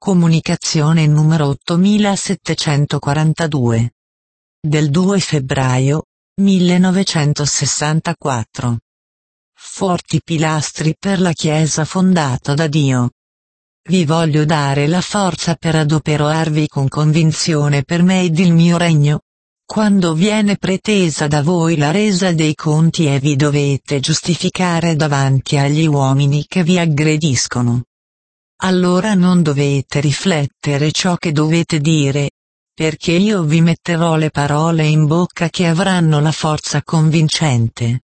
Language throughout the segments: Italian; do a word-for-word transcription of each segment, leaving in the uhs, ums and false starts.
Comunicazione numero ottomilasettecentoquarantadue. Del due febbraio millenovecentosessantaquattro. Forti pilastri per la Chiesa fondata da Dio. Vi voglio dare la forza per adoperarvi con convinzione per me ed il mio regno. Quando viene pretesa da voi la resa dei conti e vi dovete giustificare davanti agli uomini che vi aggrediscono, allora non dovete riflettere ciò che dovete dire, perché io vi metterò le parole in bocca che avranno la forza convincente.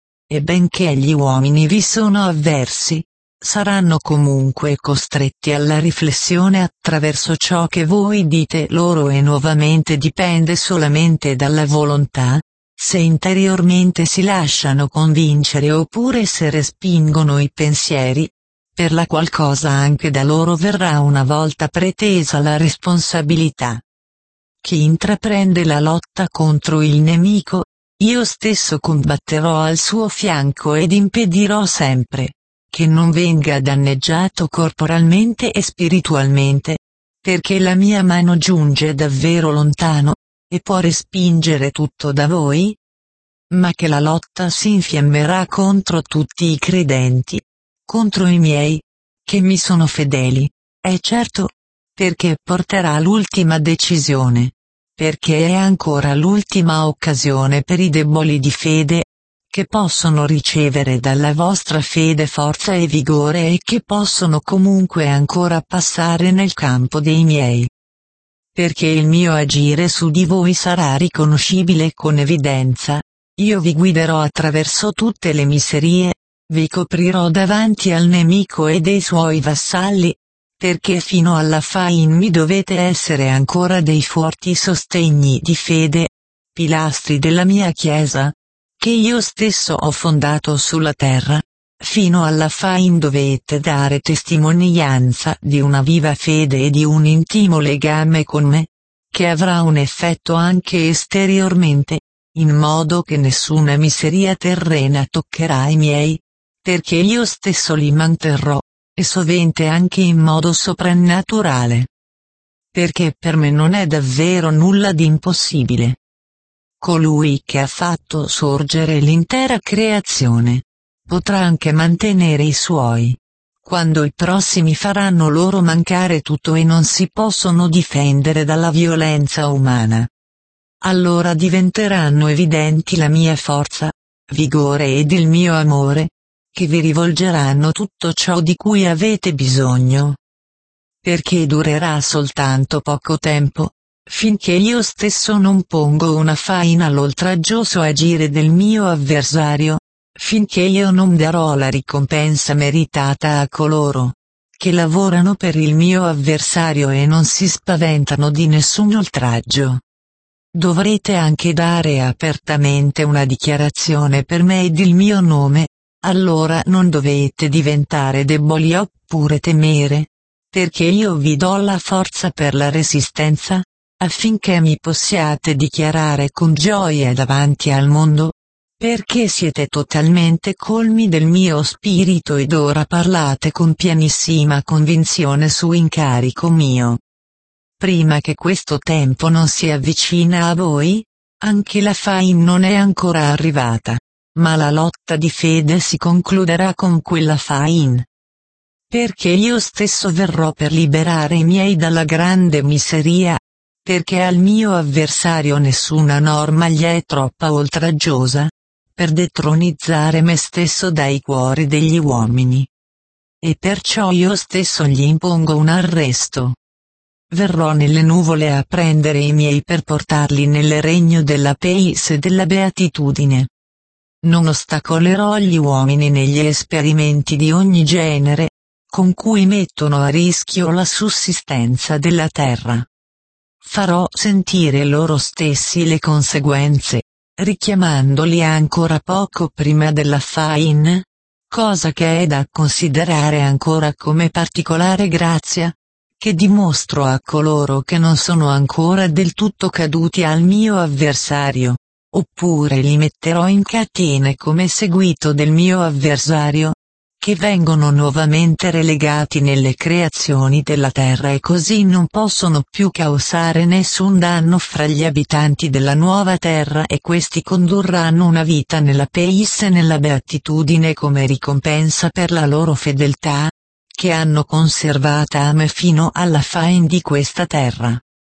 E benché gli uomini vi sono avversi, saranno comunque costretti alla riflessione attraverso ciò che voi dite loro e nuovamente dipende solamente dalla volontà, se interiormente si lasciano convincere oppure se respingono i pensieri, per la qual cosa anche da loro verrà una volta pretesa la responsabilità. Chi intraprende la lotta contro il nemico, io stesso combatterò al suo fianco ed impedirò sempre che non venga danneggiato corporalmente e spiritualmente, perché la mia mano giunge davvero lontano, e può respingere tutto da voi, ma che la lotta si infiammerà contro tutti i credenti, contro i miei, che mi sono fedeli, è certo, perché porterà l'ultima decisione, perché è ancora l'ultima occasione per i deboli di fede, che possono ricevere dalla vostra fede forza e vigore e che possono comunque ancora passare nel campo dei miei. Perché il mio agire su di voi sarà riconoscibile con evidenza, io vi guiderò attraverso tutte le miserie, vi coprirò davanti al nemico e dei suoi vassalli, perché fino alla fine mi dovete essere ancora dei forti sostegni di fede, pilastri della mia Chiesa, che io stesso ho fondato sulla terra. Fino alla fine dovete dare testimonianza di una viva fede e di un intimo legame con me, che avrà un effetto anche esteriormente, in modo che nessuna miseria terrena toccherà i miei, perché io stesso li manterrò, e sovente anche in modo soprannaturale. Perché per me non è davvero nulla di impossibile. Colui che ha fatto sorgere l'intera creazione potrà anche mantenere i suoi, quando i prossimi faranno loro mancare tutto e non si possono difendere dalla violenza umana. Allora diventeranno evidenti la mia forza, vigore ed il mio amore, che vi rivolgeranno tutto ciò di cui avete bisogno. Perché durerà soltanto poco tempo, finché io stesso non pongo una faina all'oltraggioso agire del mio avversario, finché io non darò la ricompensa meritata a coloro che lavorano per il mio avversario e non si spaventano di nessun oltraggio. Dovrete anche dare apertamente una dichiarazione per me ed il mio nome, allora non dovete diventare deboli oppure temere, perché io vi do la forza per la resistenza, affinché mi possiate dichiarare con gioia davanti al mondo, perché siete totalmente colmi del mio spirito ed ora parlate con pienissima convinzione su incarico mio. Prima che questo tempo non si avvicina a voi, anche la fine non è ancora arrivata, ma la lotta di fede si concluderà con quella fine. Perché io stesso verrò per liberare i miei dalla grande miseria, perché al mio avversario nessuna norma gli è troppa oltraggiosa, per detronizzare me stesso dai cuori degli uomini. E perciò io stesso gli impongo un arresto. Verrò nelle nuvole a prendere i miei per portarli nel regno della pace e della beatitudine. Non ostacolerò gli uomini negli esperimenti di ogni genere, con cui mettono a rischio la sussistenza della terra. Farò sentire loro stessi le conseguenze, richiamandoli ancora poco prima della fine, cosa che è da considerare ancora come particolare grazia, che dimostro a coloro che non sono ancora del tutto caduti al mio avversario, oppure li metterò in catene come seguito del mio avversario, che vengono nuovamente relegati nelle creazioni della terra e così non possono più causare nessun danno fra gli abitanti della nuova terra, e questi condurranno una vita nella pace e nella beatitudine come ricompensa per la loro fedeltà, che hanno conservata a me fino alla fine di questa terra.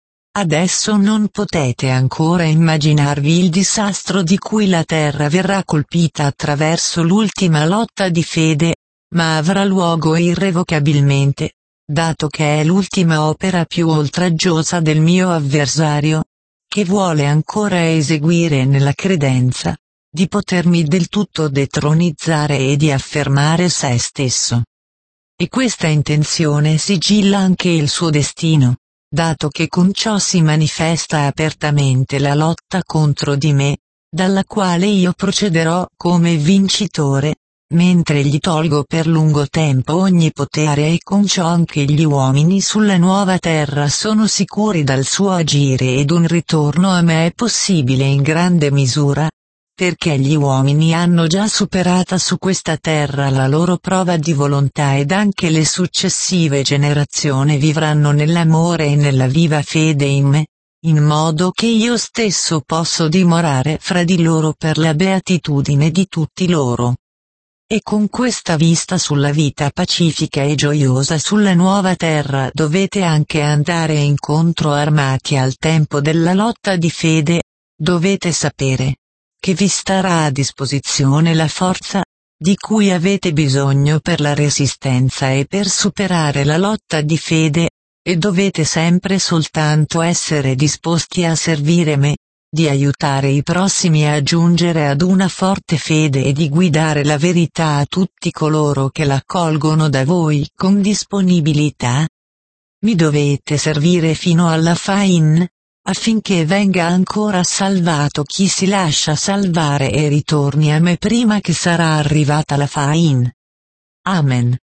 Adesso non potete ancora immaginarvi il disastro di cui la terra verrà colpita attraverso l'ultima lotta di fede, ma avrà luogo irrevocabilmente, dato che è l'ultima opera più oltraggiosa del mio avversario, che vuole ancora eseguire nella credenza di potermi del tutto detronizzare e di affermare se stesso. E questa intenzione sigilla anche il suo destino, dato che con ciò si manifesta apertamente la lotta contro di me, dalla quale io procederò come vincitore, mentre gli tolgo per lungo tempo ogni potere, e con ciò anche gli uomini sulla nuova terra sono sicuri dal suo agire ed un ritorno a me è possibile in grande misura, perché gli uomini hanno già superata su questa terra la loro prova di volontà ed anche le successive generazioni vivranno nell'amore e nella viva fede in me, in modo che io stesso posso dimorare fra di loro per la beatitudine di tutti loro. E con questa vista sulla vita pacifica e gioiosa sulla nuova terra dovete anche andare incontro armati al tempo della lotta di fede, dovete sapere che vi starà a disposizione la forza di cui avete bisogno per la resistenza e per superare la lotta di fede, e dovete sempre soltanto essere disposti a servire me, di aiutare i prossimi a giungere ad una forte fede e di guidare la verità a tutti coloro che la accolgono da voi con disponibilità. Mi dovete servire fino alla fine, affinché venga ancora salvato chi si lascia salvare e ritorni a me prima che sarà arrivata la fine. Amen.